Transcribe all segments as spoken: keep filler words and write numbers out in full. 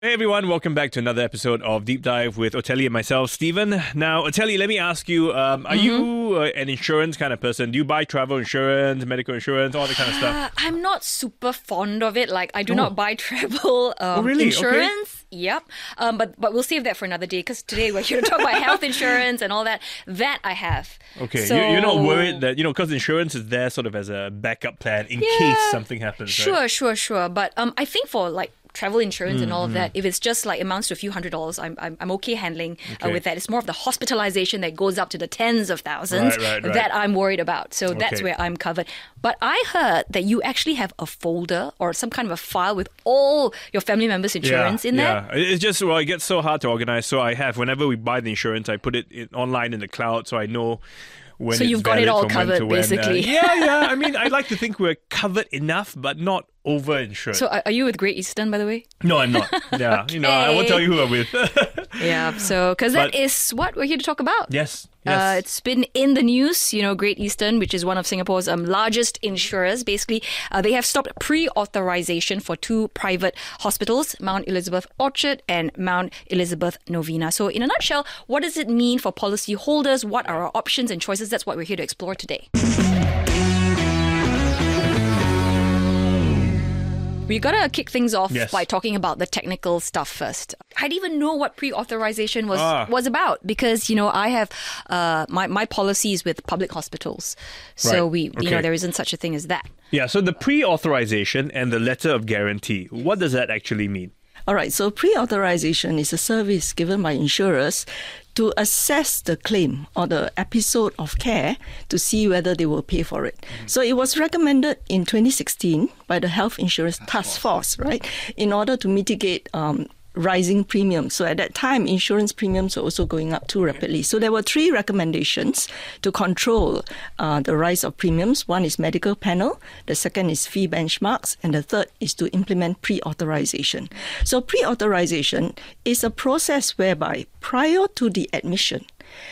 Hey everyone, welcome back to another episode of Deep Dive with Otelli and myself, Stephen. Now, Otelli, let me ask you, um, are mm-hmm. you uh, an insurance kind of person? Do you buy travel insurance, medical insurance, all that kind of stuff? Uh, I'm not super fond of it. Like, I do oh. not buy travel um, oh, really? insurance. Okay. Yep. Um, but but we'll save that for another day because today we're here to talk about health insurance and all that. That I have. Okay. So, you're not worried that, you know, because insurance is there sort of as a backup plan in yeah, case something happens, Sure, right? sure, sure. But um, I think for like travel insurance mm, and all of mm. that, if it's just like amounts to a few hundred dollars, I'm I'm, I'm okay handling okay. uh, with that. It's more of the hospitalization that goes up to the tens of thousands right, right, right. that I'm worried about. So okay. that's where I'm covered. But I heard that you actually have a folder or some kind of a file with all your family members' insurance yeah, in there. Yeah, it's just, well, it gets so hard to organize. So I have, whenever we buy the insurance, I put it in, online in the cloud so I know when so it's you've got it all from covered, basically. Uh, yeah, yeah. I mean, I like to think we're covered enough, but not over-insured. So are you with Great Eastern, by the way? No, I'm not. Yeah, okay. You know, I won't tell you who I'm with. yeah, so, because that is what we're here to talk about. Yes, yes. Uh, it's been in the news, you know, Great Eastern, which is one of Singapore's um, largest insurers. Basically, uh, they have stopped pre-authorization for two private hospitals, Mount Elizabeth Orchard and Mount Elizabeth Novena. So in a nutshell, what does it mean for policyholders? What are our options and choices? That's what we're here to explore today. We gotta kick things off yes. by talking about the technical stuff first. I didn't even know what pre-authorization was ah. was about because, you know, I have uh, my my policies with public hospitals, so right. we okay. you know there isn't such a thing as that. Yeah. So the pre-authorization and the letter of guarantee. What does that actually mean? All right. So pre-authorization is a service given by insurers to assess the claim or the episode of care to see whether they will pay for it. Mm-hmm. So it was recommended in twenty sixteen by the Health Insurance Task Force, right, in order to mitigate um, rising premiums. So at that time, insurance premiums were also going up too rapidly. So there were three recommendations to control uh, the rise of premiums. One is medical panel, the second is fee benchmarks, and the third is to implement pre-authorization. So pre-authorization is a process whereby prior to the admission,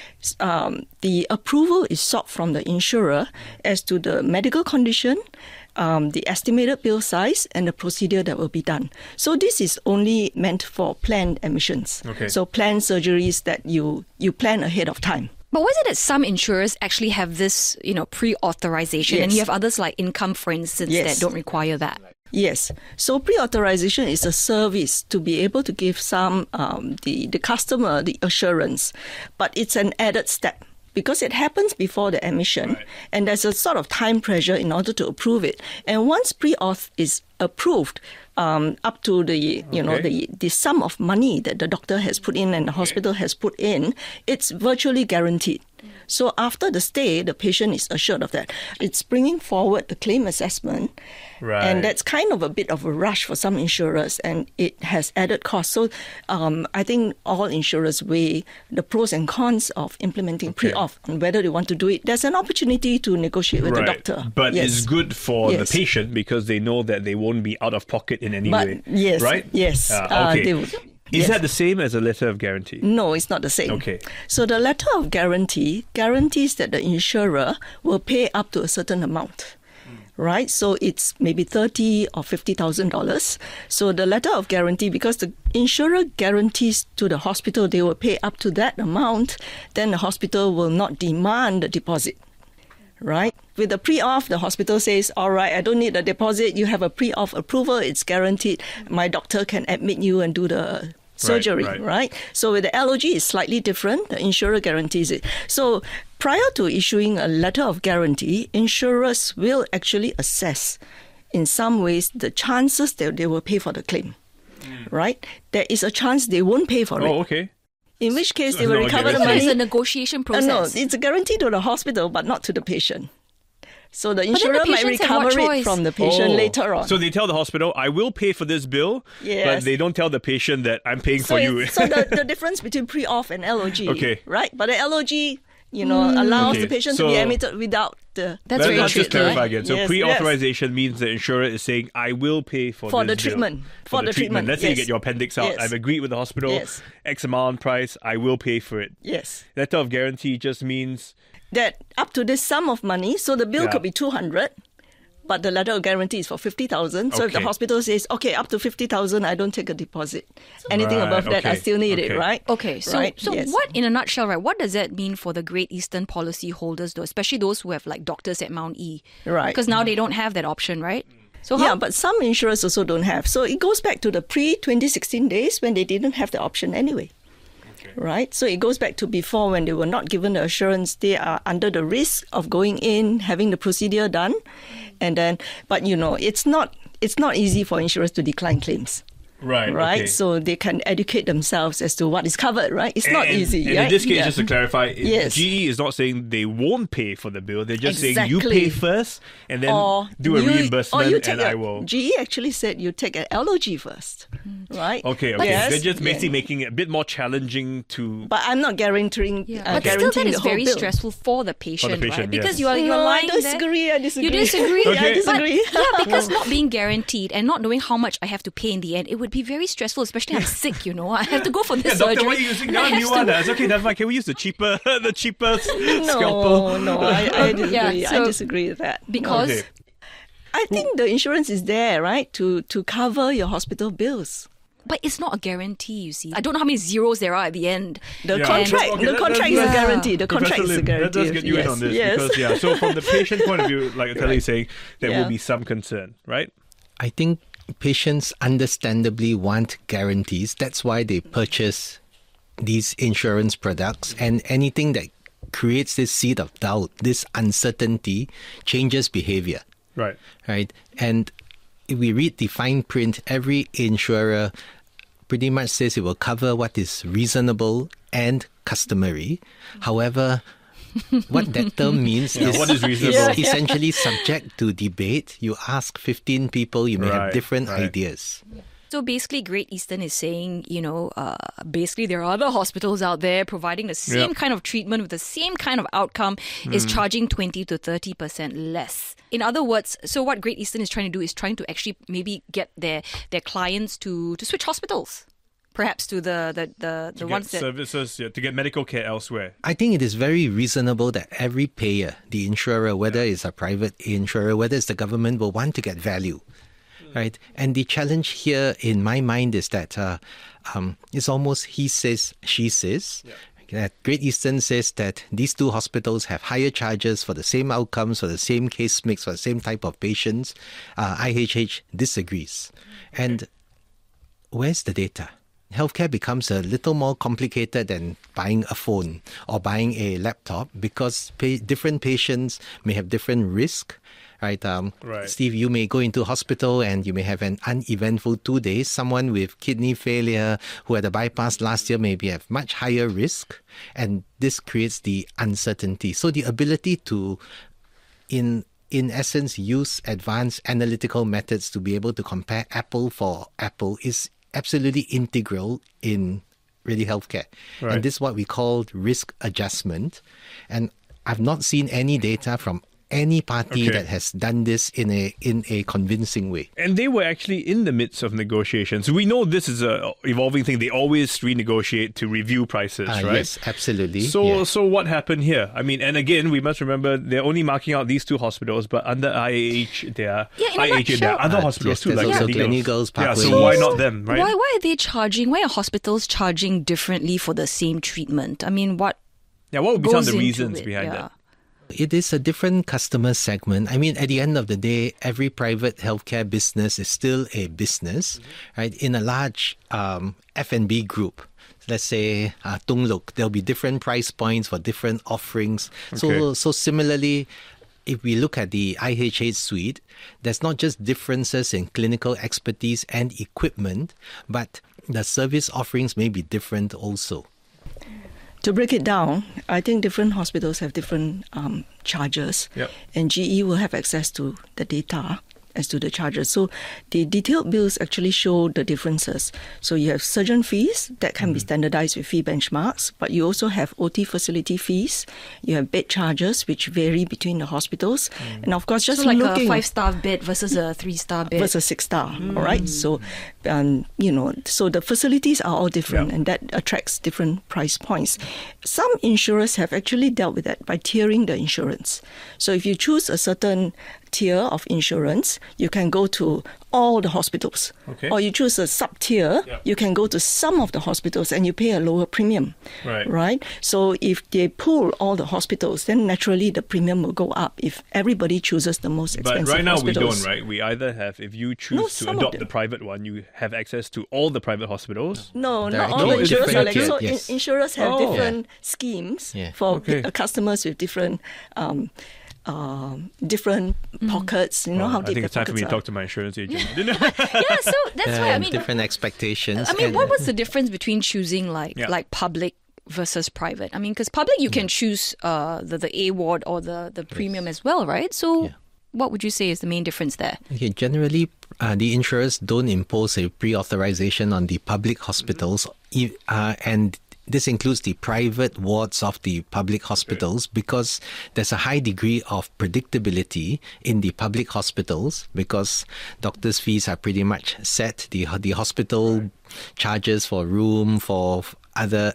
um, the approval is sought from the insurer as to the medical condition, Um, the estimated bill size, and the procedure that will be done. So this is only meant for planned admissions. Okay. So planned surgeries that you, you plan ahead of time. But why is it that some insurers actually have this, you know, pre-authorization yes. and you have others like income, for instance, yes. that don't require that? Yes. So pre-authorization is a service to be able to give some um, the, the customer the assurance, but it's an added step. Because it happens before the admission, right. and there's a sort of time pressure in order to approve it. And once pre-auth is approved, um, up to the you okay. know the, the sum of money that the doctor has put in and the hospital has put in, it's virtually guaranteed. So after the stay, the patient is assured of that. It's bringing forward the claim assessment, right. and that's kind of a bit of a rush for some insurers, and it has added costs. So um, I think all insurers weigh the pros and cons of implementing okay. pre-auth and whether they want to do it. There's an opportunity to negotiate with right. the doctor. But yes. it's good for yes. the patient because they know that they won't be out of pocket in any but, way. Yes, right? Yes. Uh, uh, okay. they would. Is Yes. that the same as a letter of guarantee? No, it's not the same. Okay. So the letter of guarantee guarantees that the insurer will pay up to a certain amount. Right, so it's maybe thirty or fifty thousand dollars. So the letter of guarantee, because the insurer guarantees to the hospital they will pay up to that amount, then the hospital will not demand the deposit. Right, with the pre-auth, the hospital says, "All right, I don't need a deposit. You have a pre-auth approval. It's guaranteed. My doctor can admit you and do the surgery." Right, right. right? So with the L O G, it's slightly different. The insurer guarantees it. So prior to issuing a letter of guarantee, insurers will actually assess, in some ways, the chances that they will pay for the claim. Mm. Right? There is a chance they won't pay for oh, it. Oh, okay. In which case, they No, will okay, recover the let's money. It's a negotiation process. Uh, no, it's a guarantee to the hospital, but not to the patient. So the then insurer the might patients have what recover it choice? from the patient Oh. later on. So they tell the hospital, I will pay for this bill, Yes. but they don't tell the patient that I'm paying So for you. it's- so the, the difference between pre-auth and L O G, Okay. right? But the L O G, you know, allows Okay, the patient so- to be admitted without the That's Let- very Let's just tricky. clarify again. So Yes, pre-authorization means the insurer is saying, I will pay for, For this the bill." treatment. For, For the, the treatment. treatment, Let's say you yes. get your appendix out. Yes. I've agreed with the hospital. Yes. X amount price. I will pay for it. Yes. Letter of guarantee just means That up to this sum of money, so the bill Yeah. could be two hundred, but the letter of guarantee is for fifty thousand. So if the Okay. hospital says, okay, up to fifty thousand, I don't take a deposit. Anything Right, above that, I okay, still need okay. it, right? Okay, so Right, so yes. what in a nutshell, right? What does that mean for the Great Eastern policy holders, though, especially those who have like doctors at Mount E? Right. Because now they don't have that option, right? So how, Yeah, but some insurers also don't have. So it goes back to the pre twenty sixteen days when they didn't have the option anyway. Right? So it goes back to before when they were not given the assurance. They are under the risk of going in, having the procedure done. And then, but you know, it's not, it's not easy for insurers to decline claims. Right. Right, okay. so they can educate themselves as to what is covered. Right, it's not And- easy. And right? in this case, Yeah. just to clarify, Yes. G E is not saying they won't pay for the bill. They're just saying you Exactly. pay first and then or do a you- reimbursement or you take and a, I will. G E actually said you take an L O G first, right? Okay, okay. Yes, They're just basically yeah. making it a bit more challenging to. But I'm not guaranteeing. yeah. uh, but still, guaranteeing that the is whole very bill. stressful for the patient, patient, right? Because yes. you are you're No, I lying disagree. there. I disagree. You disagree? Okay. I disagree. But, yeah, because not being guaranteed and not knowing how much I have to pay in the end, it would be very stressful, especially I'm sick, you know. I have to go for Yeah, this doctor, surgery. what are you using and now? I A have new to- one. It's okay, never mind. Can we use the cheaper, the cheaper No, scalpel? no, I, I disagree. Yeah, so- I disagree with that. Because Okay. I think the insurance is there, right, to to cover your hospital bills. But it's not a guarantee, you see. I don't know how many zeros there are at the end. The Yeah. contract, Okay, the that- contract that- is a Yeah. guarantee. The contract Professor is a Lim, guarantee. Let us get you yes, in on this yes. because yeah. So from the patient point of view, like Ateli is saying, there Yeah. will be some concern, right? I think patients understandably want guarantees. That's why they purchase these insurance products, and anything that creates this seed of doubt, this uncertainty, changes behavior, Right. right? And if we read the fine print, every insurer pretty much says it will cover what is reasonable and customary. However, what that term means Yeah, is, what is reasonable? is essentially subject to debate. You ask fifteen people, you may Right, have different right. ideas. So basically, Great Eastern is saying, you know, uh, basically there are other hospitals out there providing the same Yep. kind of treatment with the same kind of outcome, is charging twenty to thirty percent less. In other words, so what Great Eastern is trying to do is trying to actually maybe get their their clients to, to switch hospitals, perhaps to the the the, the To ones get that. services, yeah, to get medical care elsewhere. I think it is very reasonable that every payer, the insurer, whether it's a private insurer, whether it's the government, will want to get value, right? And the challenge here, in my mind, is that uh, um, it's almost he says, she says. That Great Eastern says that these two hospitals have higher charges for the same outcomes, for the same case mix, for the same type of patients. Uh, I H H disagrees. And where's the data? Healthcare becomes a little more complicated than buying a phone or buying a laptop because pa- different patients may have different risk, right? Um, Right. Steve, you may go into hospital and you may have an uneventful two days. Someone with kidney failure who had a bypass last year maybe have much higher risk, and this creates the uncertainty. So the ability to, in in essence, use advanced analytical methods to be able to compare apple for apple is absolutely integral in really healthcare. Right. And this is what we call risk adjustment. And I've not seen any data from any party Okay. that has done this in a in a convincing way. And they were actually in the midst of negotiations. We know this is a evolving thing. They always renegotiate to review prices, Ah, right? Yes, absolutely. So, yeah. so what happened here? I mean, and again, we must remember they're only marking out these two hospitals, but under I H, there are Yeah, in a I H, there are nutshell- other Uh, hospitals yes, too, there's like also Gleneagles. Gleneagles, Yeah, so Parkway why East. not them, right? Why why are they charging? Why are hospitals charging differently for the same treatment? I mean, what Yeah, what would be some of goes the into reasons it? behind Yeah. that? It is a different customer segment. I mean, at the end of the day, every private healthcare business is still a business, right? In a large um, F and B group, let's say uh, Tungluk, there'll be different price points for different offerings. So, Okay. so similarly, if we look at the I H H suite, there's not just differences in clinical expertise and equipment, but the service offerings may be different also. To break it down, I think different hospitals have different um, charges, Yep. and G E will have access to the data as to the charges. So the detailed bills actually show the differences. So you have surgeon fees that can be standardized with fee benchmarks, but you also have O T facility fees. You have bed charges, which vary between the hospitals, and of course, just so like looking a five star bed versus a three star bed? versus six star. All right. So Um, you know, so the facilities are all different, Yeah. and that attracts different price points. Some insurers have actually dealt with that by tiering the insurance. So if you choose a certain tier of insurance, you can go to all the hospitals. Okay. Or you choose a sub-tier, Yeah. you can go to some of the hospitals and you pay a lower premium. Right. Right? So if they pool all the hospitals, then naturally the premium will go up if everybody chooses the most But expensive right now we hospitals. don't, right? We either have, if you choose No, to some of adopt them. the private one, you have access to all the private hospitals. No, There not are all No, the it's insurers are like different so. tier, yes. in- insurers have Oh. different schemes Yeah. for Okay. uh, customers with different um, um, different pockets. You know Well, how I deep think the it's time for me pockets to are. talk to my insurance agent. Yeah, so that's why I And mean, different expectations. I mean, and- what was the difference between choosing like Yeah. like public versus private? I mean, because public you can choose uh, the the A ward or the the premium as well, right? So, Yeah. what would you say is the main difference there? Okay, generally, uh, the insurers don't impose a pre-authorization on the public hospitals, e- uh, and this includes the private wards of the public hospitals because there's a high degree of predictability in the public hospitals because doctors' fees are pretty much set. The the hospital charges for room, for other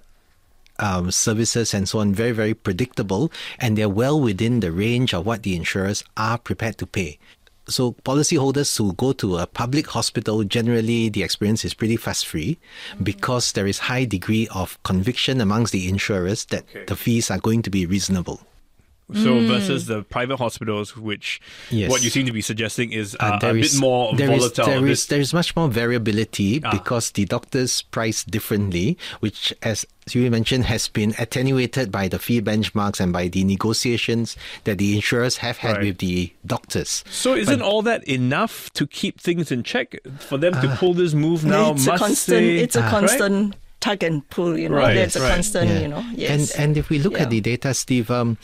um, services and so on, very, very predictable, and they're well within the range of what the insurers are prepared to pay. So policyholders who go to a public hospital, generally the experience is pretty fuss-free because there is high degree of conviction amongst the insurers that Okay. the fees are going to be reasonable. So versus the private hospitals, which Yes. what you seem to be suggesting is uh, Uh, a there bit is- more there is- volatile. there a is bit- there is much more variability Ah. because the doctors price differently, which, as you mentioned, has been attenuated by the fee benchmarks and by the negotiations that the insurers have had Right. with the doctors. So isn't all that enough to keep things in check for them to pull this move now? it's must a constant. say, It's a right? constant tug and pull. You know, Right, there's a right. constant. Yeah. You know, yes. And and if we look Yeah. at the data, Steve, um,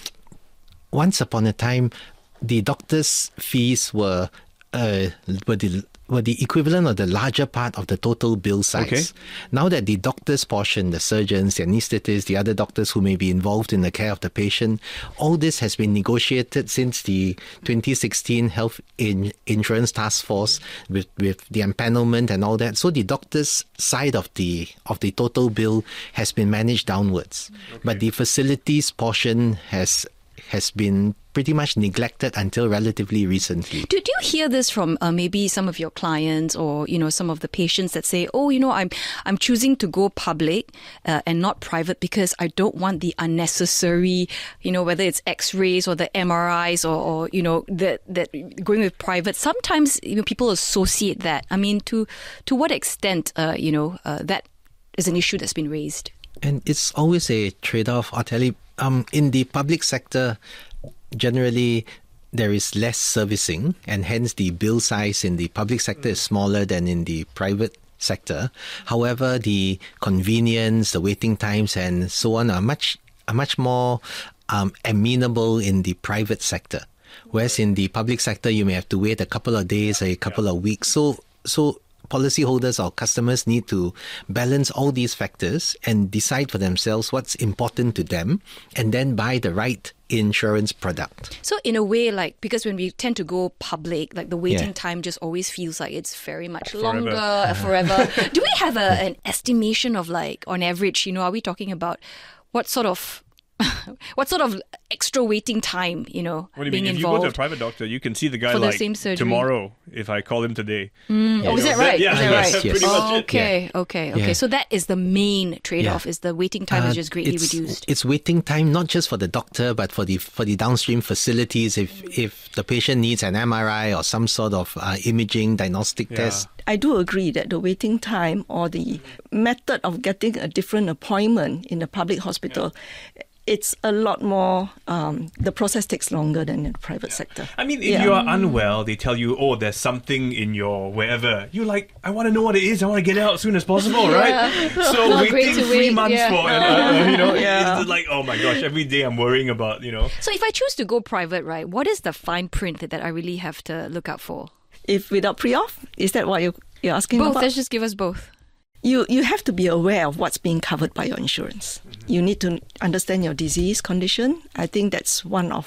once upon a time, the doctors' fees were uh, were the were the equivalent of the larger part of the total bill size. Okay. Now that the doctors' portion, the surgeons, the anaesthetists, the other doctors who may be involved in the care of the patient, all this has been negotiated since the twenty sixteen Health in- Insurance Task Force with, with the empanelment and all that. So the doctors' side of the of the total bill has been managed downwards, but the facilities portion has has been pretty much neglected until relatively recently. Do, do you hear this from uh, maybe some of your clients or you know some of the patients that say, oh, you know, I'm I'm choosing to go public uh, and not private because I don't want the unnecessary, you know, whether it's X-rays or the M R Is or, or you know that that going with private. Sometimes you know people associate that. I mean, to to what extent, uh, you know, uh, that is an issue that's been raised. And it's always a trade-off. I'll tell you, um, in the public sector, generally there is less servicing, and hence the bill size in the public sector is smaller than in the private sector. However, the convenience, the waiting times, and so on are much are much more um, amenable in the private sector. Whereas in the public sector, you may have to wait a couple of days, a couple of weeks. So, so. Policyholders or customers need to balance all these factors and decide for themselves what's important to them and then buy the right insurance product. So in a way, like, because when we tend to go public, like the waiting Yeah. time just always feels like it's very much Forever. longer, uh, forever. Do we have a, an estimation of like, on average, you know, are we talking about what sort of, what sort of extra waiting time, you know, What do you being mean? If you involved? go to a private doctor, you can see the guy For the like same surgery. tomorrow if I call him today. Oh, is You know, that right? yeah, is that yes, right? pretty yes. much it. Okay, okay, okay. Yeah. So that is the main trade-off: Yeah. is the waiting time Uh, is just greatly it's, reduced. It's waiting time not just for the doctor, but for the for the downstream facilities. If if the patient needs an M R I or some sort of uh, imaging diagnostic Yeah. test, I do agree that the waiting time or the method of getting a different appointment in a public hospital, it's a lot more, um, the process takes longer than in the private sector. I mean, if Yeah. you are unwell, they tell you, oh, there's something in your wherever. You're like, I want to know what it is. I want to get it out as soon as possible, right? So Not great waiting to three wait, months yeah. for, an, uh, uh, you know, Yeah. it's like, oh my gosh, every day I'm worrying about, you know. So if I choose to go private, right, what is the fine print that, that I really have to look out for? If without pre-auth, is that what you, you're asking Both. about? Let's just give us both. You you have to be aware of what's being covered by your insurance. You need to understand your disease condition. I think that's one of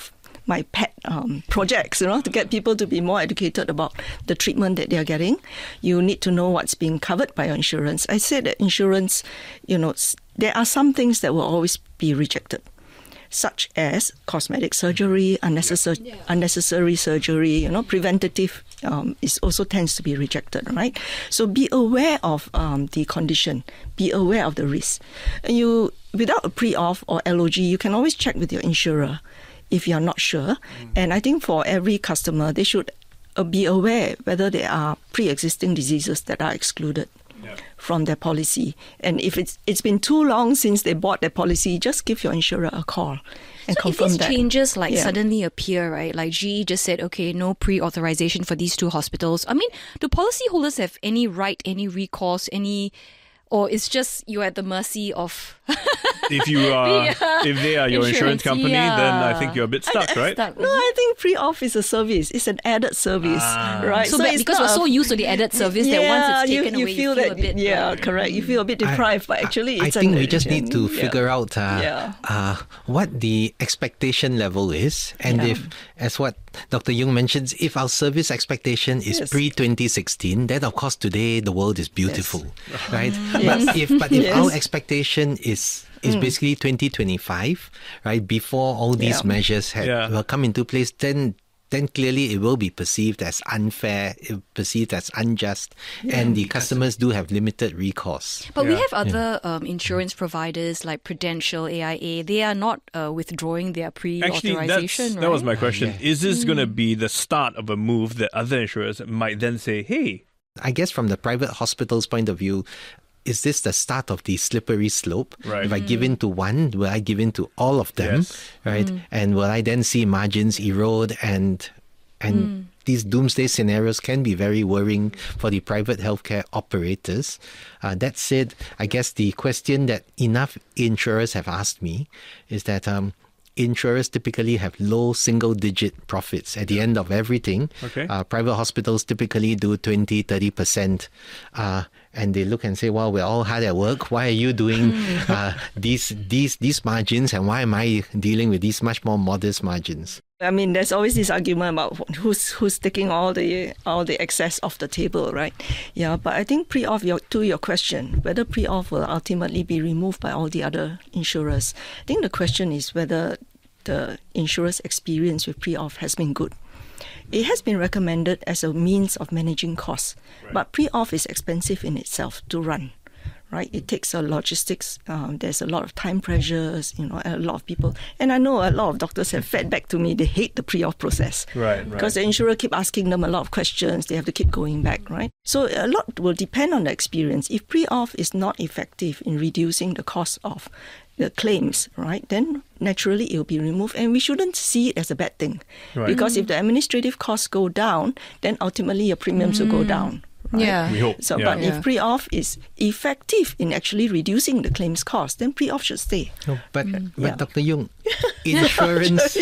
my pet um, projects, you know, to get people to be more educated about the treatment that they are getting. You need to know what's being covered by your insurance. I said that insurance, you know, there are some things that will always be rejected, such as cosmetic surgery, unnecessary yeah. unnecessary surgery, you know, preventative um, is also tends to be rejected, right? So be aware of um, the condition, be aware of the risk. And you, without a pre-auth or L O G, you can always check with your insurer if you are not sure. Mm. And I think for every customer, they should uh, be aware whether there are pre-existing diseases that are excluded from their policy. And if it's it's been too long since they bought their policy, just give your insurer a call and so confirm if these that. changes like yeah. suddenly appear, right? Like G E just said, okay, no pre-authorization for these two hospitals. I mean, do policyholders have any right, any recourse, any... Or it's just you're at the mercy of... if you are, yeah. if they are your insurance, insurance company, yeah. then I think you're a bit stuck, I, I right? Stuck. No, I think pre-auth is a service. It's an added service, ah. right? So, so but because we're so used to the added service yeah, that once it's taken you, you away, feel you feel that, a bit... Yeah, like, correct. You feel a bit deprived, I, but actually I, it's I think an we just need to yeah. figure out uh, yeah. uh, what the expectation level is. And yeah. if, as what Doctor Yung mentions, if our service expectation is yes. pre twenty sixteen, then of course today the world is beautiful, yes. right? Yes. But if but if yes. our expectation is is mm. basically twenty twenty-five, right, before all these yeah. measures had yeah. will come into place, then then clearly it will be perceived as unfair, perceived as unjust, yeah. and the customers do have limited recourse. But yeah. we have other yeah. um, insurance providers like Prudential, A I A. They are not uh, withdrawing their pre-authorization, Actually, right? that was my question. Yeah. Is this mm. going to be the start of a move that other insurers might then say, hey... I guess from the private hospital's point of view, is this the start of the slippery slope? Right. If I Mm. give in to one, will I give in to all of them? Yes. Right? Mm. And will I then see margins erode? And and Mm. these doomsday scenarios can be very worrying for the private healthcare operators. Uh, that said, I guess the question that enough insurers have asked me is that um, insurers typically have low single-digit profits at the end of everything. Okay. Uh, private hospitals typically do twenty, thirty percent. Uh, and they look and say, well, we're all hard at work. Why are you doing uh, these these these margins? And why am I dealing with these much more modest margins? I mean, there's always this argument about who's who's taking all the all the excess off the table, right? Yeah, but I think pre-auth, your, to your question, whether pre-auth will ultimately be removed by all the other insurers, I think the question is whether the insurer's experience with pre-auth has been good. It has been recommended as a means of managing costs, right. but pre-auth is expensive in itself to run. Right, it takes a logistics. Um, there's a lot of time pressures. You know, a lot of people, and I know a lot of doctors have fed back to me. They hate the pre-auth process, right? Right. Because the insurer keep asking them a lot of questions. They have to keep going back, right? So a lot will depend on the experience. If pre-auth is not effective in reducing the cost of the claims, right, then naturally it will be removed, and we shouldn't see it as a bad thing, right. because mm. if the administrative costs go down, then ultimately your premiums mm. will go down. Right? Yeah. We hope. So, yeah. but yeah. if pre-auth is effective in actually reducing the claims cost, then pre-auth should stay. No, but Mm. but Yeah. Doctor Yung, insurance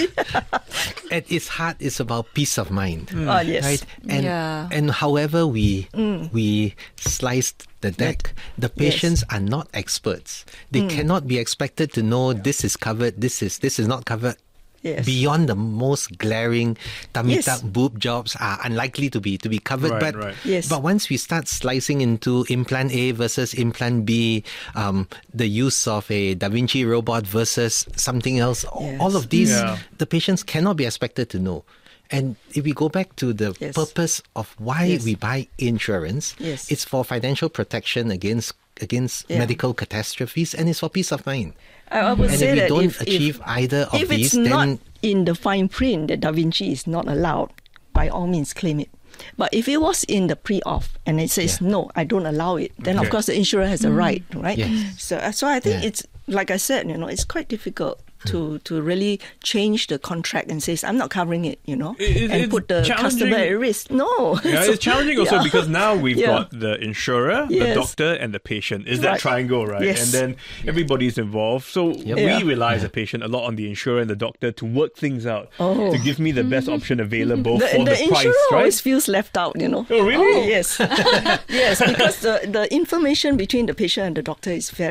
at its heart is about peace of mind, Mm. Oh, yes. right? And Yeah. and however we Mm. we sliced the deck, the patients are not experts. They cannot be expected to know this is covered, this is this is not covered. Yes. Beyond the most glaring tummy Yes. tuck boob jobs are unlikely to be to be covered. Right, but right. Yes. but once we start slicing into implant A versus implant B, um, the use of a Da Vinci robot versus something else, Yes. all of these, Yeah. the patients cannot be expected to know. And if we go back to the Yes. purpose of why Yes. we buy insurance, Yes. it's for financial protection against against Yeah. medical catastrophes, and it's for peace of mind. I, I would And say if we that don't if, achieve if, either of if these, it's not then in the fine print that Da Vinci is not allowed, by all means claim it. But if it was in the pre-auth and it says, Yeah. no, I don't allow it, then Okay. of course the insurer has a right, right? Yes. So, so I think Yeah. it's, like I said, you know, it's quite difficult to, to really change the contract and says, I'm not covering it, you know, It- it- and it's put the customer challenging. at risk. No. Yeah, So- it's challenging also yeah. because now we've Yeah. got the insurer, the Yes. doctor, and the patient. Is that Right. triangle, right? Yes. And then everybody's involved. So we Yeah. rely as a patient a lot on the insurer and the doctor to work things out, Oh. to give me the best option available The, for the the, insurer price, right? always feels left out, you know. Oh, really? Yes. Yes, because the, the information between the patient and the doctor is very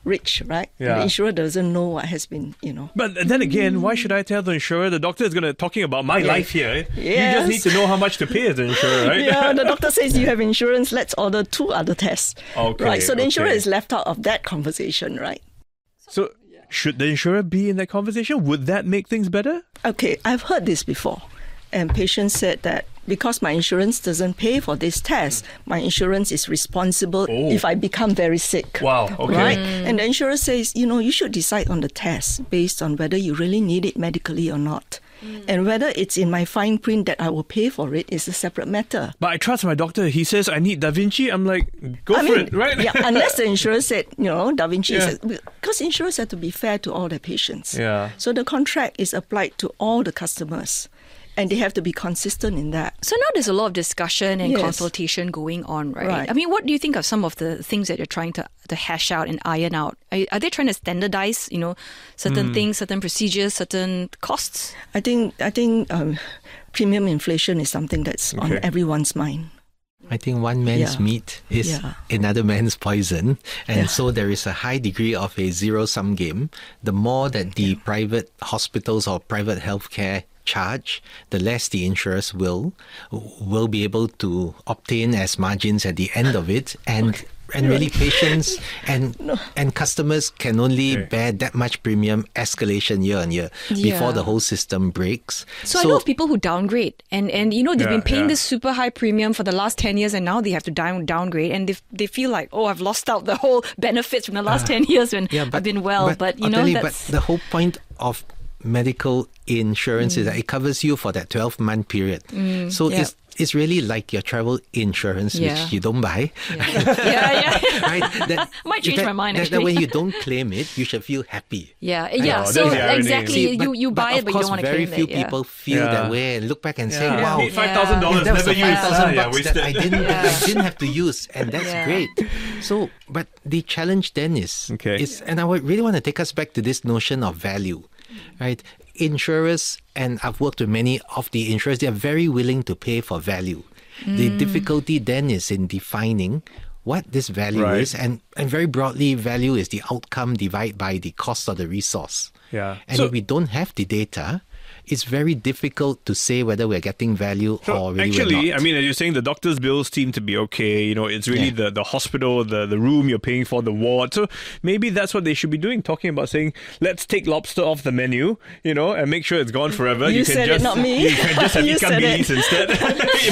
rich, right? Yeah. And the insurer doesn't know what has been, you know. But then again, why should I tell the insurer? The doctor is going to talking about my Yeah. life here. You Yes. just need to know how much to pay as the insurer, right? Yeah, the doctor says you have insurance, let's order two other tests. Okay, Right, so the insurer okay. is left out of that conversation, right? So should the insurer be in that conversation? Would that make things better? Okay, I've heard this before. And patients said that because my insurance doesn't pay for this test, my insurance is responsible Oh. if I become very sick. Wow, okay. Right? And the insurer says, you know, you should decide on the test based on whether you really need it medically or not. And whether it's in my fine print that I will pay for it is a separate matter. But I trust my doctor. He says I need Da Vinci. I'm like, go I for mean, it, right? yeah, unless the insurer said, you know, Da Vinci Yeah. is... Because insurers have to be fair to all their patients. Yeah. So the contract is applied to all the customers. And they have to be consistent in that. So now there's a lot of discussion and Yes. consultation going on, right? Right. I mean, what do you think of some of the things that you're trying to, to hash out and iron out? Are, are they trying to standardize, you know, certain Hmm. things, certain procedures, certain costs? I think I think um, premium inflation is something that's on Okay. everyone's mind. I think one man's Yeah. meat is Yeah. another man's poison. And Yeah. so there is a high degree of a zero-sum game. The more that the private hospitals or private healthcare charge, the less the insurers will will be able to obtain as margins at the end of it. And and really patients and and customers can only Okay. bear that much premium escalation year on year before Yeah. the whole system breaks. So, I know of people who downgrade, and, and you know they've Yeah, been paying yeah. this super high premium for the last ten years, and now they have to down downgrade, and they they feel like, oh, I've lost out the whole benefits from the last ten years when I've been well. But, you I'll know, tell you, that's but the whole point of medical insurance is that it covers you for that twelve month period. so yeah. it's it's really like your travel insurance, Yeah. which you don't buy. yeah, yeah. Right? That, Might change that- my mind, that- that actually. when you don't claim it, you should feel happy. Yeah, yeah. Oh, so that's the irony. exactly, See, you, but- you buy but it, but you of don't want course, to very claim few it. Yeah. people feel Yeah. that way and look back and say, Yeah. wow, Paid five thousand dollars, that was never the used. five thousand Ah, yeah, bucks wasted. that I didn't, that Yeah. I didn't have to use, and that's Yeah. great. So, but the challenge then is, Okay. is, and I would really want to take us back to this notion of value, right? Insurers, and I've worked with many of the insurers, they are very willing to pay for value. The difficulty then is in defining what this value Right. is, and, and very broadly, value is the outcome divided by the cost of the resource. Yeah. And So- if we don't have the data, it's very difficult to say whether we're getting value So or really actually, we're not. I mean, as you're saying, the doctor's bills seem to be okay. You know, it's really Yeah. the, the hospital, the, the room you're paying for, the ward. So maybe that's what they should be doing, talking about saying, let's take lobster off the menu, you know, and make sure it's gone forever. You can said it, just, not me. You can just have You ikan said it. bilis instead, you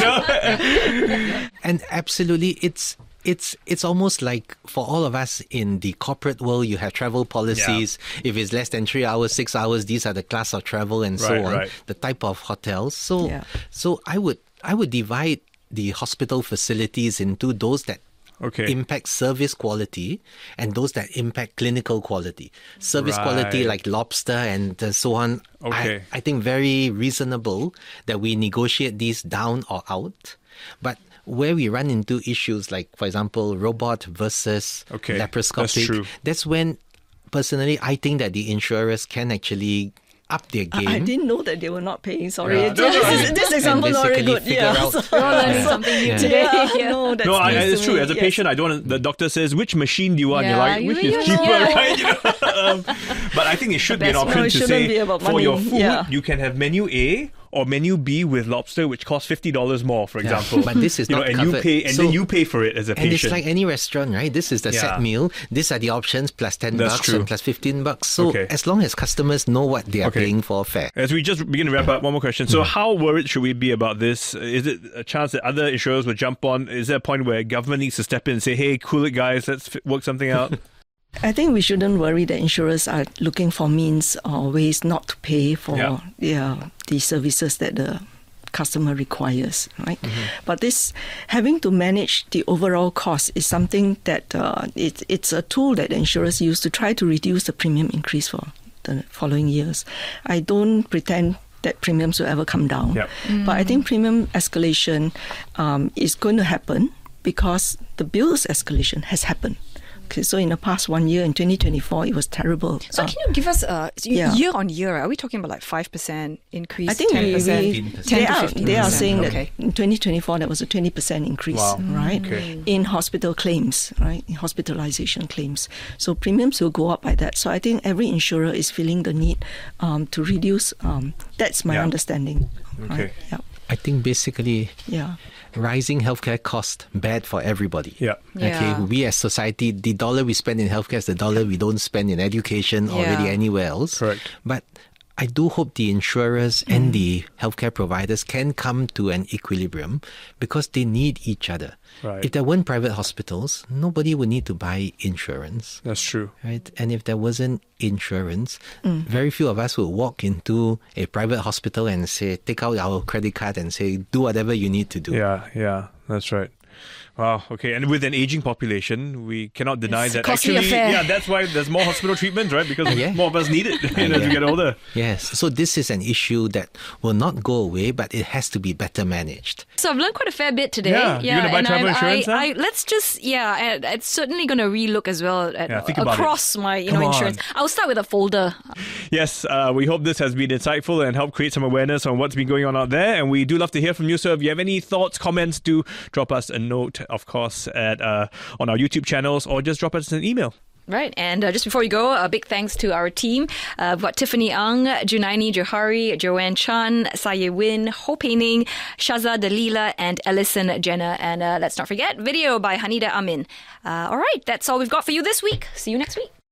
know? And absolutely, it's it's it's almost like for all of us in the corporate world, you have travel policies. If it's less than three hours, six hours, these are the class of travel and so Right, on. right. The type of hotels. So Yeah. so I would I would divide the hospital facilities into those that Okay. impact service quality and those that impact clinical quality. Service quality Right. like lobster and uh, so on. Okay. I, I think very reasonable that we negotiate these down or out. But where we run into issues like, for example, robot versus Okay, laparoscopic, that's true. that's when, personally, I think that the insurers can actually up their game. I didn't know that they were not paying. Sorry, Yeah. This- No, no, this, I is- mean- this example And not very basically good. figure Yeah, out- so- We're all learning something new Yeah. today. Yeah, no, that's No, I, news it's to true. me, As a yes. patient, I don't want the doctor says, which machine do you want? Yeah, You're like, you- which you is know, cheaper, yeah. right? You know? um, but I think it should be an best option one. It to shouldn't say, be about for your money, food, yeah. you can have menu A or menu B with lobster, which costs fifty dollars more, for Yeah, example. but this is you know, not and you covered. pay, and So- then you pay for it as a And patient. it's like any restaurant, right? This is the Yeah. set meal. These are the options plus ten That's bucks true. and plus fifteen bucks. So Okay. as long as customers know what they are Okay. paying for, fair. As we just begin to wrap up, one more question. So, how worried should we be about this? Is it a chance that other insurers will jump on? Is there a point where government needs to step in and say, "Hey, cool it, guys, let's f- work something out"? I think we shouldn't worry that insurers are looking for means or ways not to pay for Yeah. yeah, the services that the customer requires, right? But this having to manage the overall cost is something that uh, it, it's a tool that insurers use to try to reduce the premium increase for the following years. I don't pretend that premiums will ever come down, Yep. but I think premium escalation um, is going to happen because the bills escalation has happened. Okay, so in the past one year, in twenty twenty-four, it was terrible. So Uh, can you give us a yeah. year on year? Are we talking about like five percent increase? I think ten we, percent, we, ten they, to are, fifteen they are percent. saying okay. that in twenty twenty-four there was a twenty percent increase, Wow. right? Okay. In hospital claims, right? In hospitalization claims. So premiums will go up by that. So I think every insurer is feeling the need um, to reduce. Um, that's my Yeah. understanding. Okay. Right? Yeah. I think basically Yeah. rising healthcare cost bad for everybody. Yeah. Okay, Yeah. we as society, the dollar we spend in healthcare is the dollar we don't spend in education or Yeah. really anywhere else. Correct. But I do hope the insurers and the healthcare providers can come to an equilibrium because they need each other. Right. If there weren't private hospitals, nobody would need to buy insurance. That's true. Right, and if there wasn't insurance, very few of us would walk into a private hospital and say, take out our credit card and say, do whatever you need to do. Yeah, yeah, that's right. Wow. Okay. And with an aging population, we cannot deny It's a that costly actually, affair. yeah, that's why there's more hospital treatments, right? Because yeah. more of us need it you know, as we Yeah. get older. Yes, so this is an issue that will not go away, but it has to be better managed. So I've learned quite a fair bit today. Yeah, you're gonna buy and travel I, insurance, I, huh? I, let's just yeah, and it's certainly going to relook as well at, Yeah, think about it. across my you Come know on. insurance. I'll start with a folder. Yes, uh, we hope this has been insightful and helped create some awareness on what's been going on out there. And we do love to hear from you. So if you have any thoughts, comments, do drop us a note, of course, at uh, on our YouTube channels, or just drop us an email. Right, and uh, just before we go, a big thanks to our team. Uh, we've got Tiffany Ang, Junaini Johari, Joanne Chan, Saye Win, Ho Pei-Ning, Shaza Dalila, and Ellison Jenna. And uh, let's not forget, video by Hanida Amin. Uh, all right, that's all we've got for you this week. See you next week.